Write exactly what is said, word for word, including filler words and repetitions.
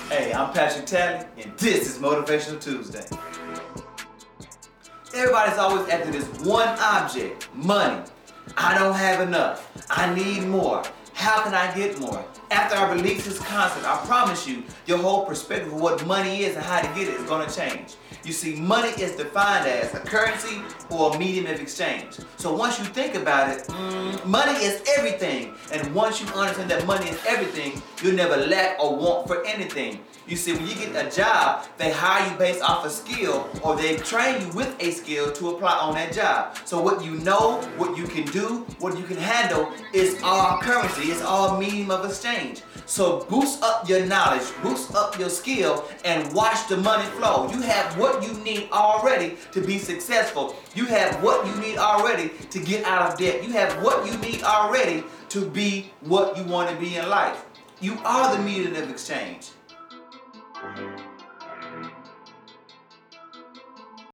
Hey, I'm Patrick Talley, and this is Motivational Tuesday. Everybody's always after this one object, money. I don't have enough. I need more. How can I get more? After I release this concept, I promise you, your whole perspective of what money is and how to get it is going to change. You see, money is defined as a currency or a medium of exchange. So once you think about it, mm, money is everything. And once you understand that money is everything, you'll never lack or want for anything. You see, when you get a job, they hire you based off a skill, or they train you with a skill to apply on that job. So what you know, what you can do, what you can handle is all currency. It's all medium of exchange. So boost up your knowledge, boost up your skill, and watch the money flow. You have what you need already to be successful. You have what you need already to get out of debt. You have what you need already to be what you want to be in life. You are the medium of exchange.